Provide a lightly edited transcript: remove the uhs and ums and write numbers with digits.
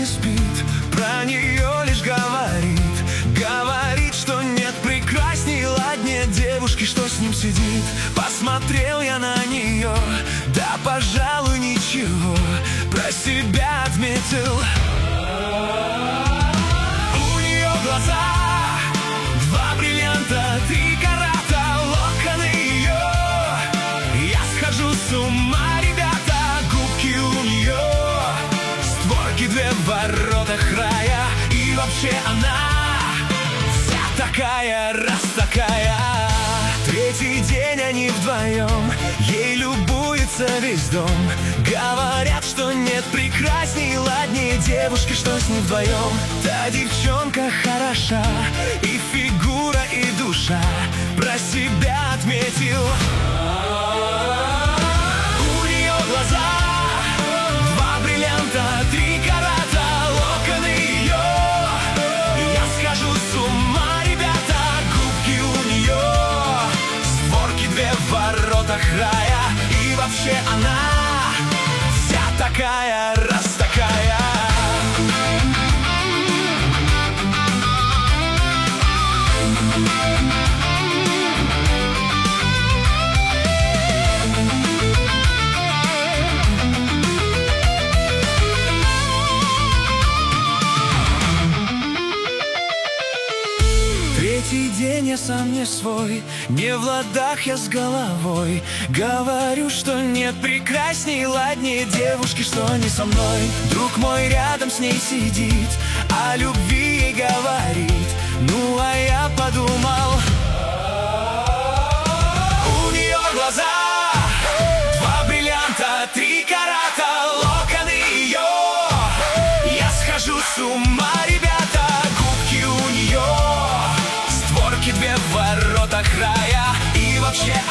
не спит, про нее лишь говорит. Говорит, что нет прекрасней, ладнее девушки, что с ним сидит. Посмотрел я на нее, да, пожалуй, ничего. Про себя отметил: у нее глаза, два бриллианта, 3 карата, локоны ее. Я схожу с ума, ребята, губки у нее, створки 2 в воротах рая. И вообще она вся такая, раз такая. 3-й день они вдвоем, ей любуется весь дом. Говорят, что нет прекрасней, ладнее девушки, что с ним вдвоем. Та девчонка хороша, и фигура, и душа. Про себя отметил: у нее глаза, 2 бриллианта, 3 карата, локоны ее. Я схожу с ума, ребята, губки у нее, створки 2 в воротах рая. И вообще она вся такая, раз такая. Третий день я сам не свой, не в ладах я с головой. Говорю, что нет прекрасней, ладнее девушки, что не со мной. Друг мой рядом с ней сидит, о любви ей говорит. Ну а я подумал: у нее глаза, 2 бриллианта, 3 карата, локоны ее. Я схожу с ума, ребята, губки у нее, створки 2 в воротах рая. И вообще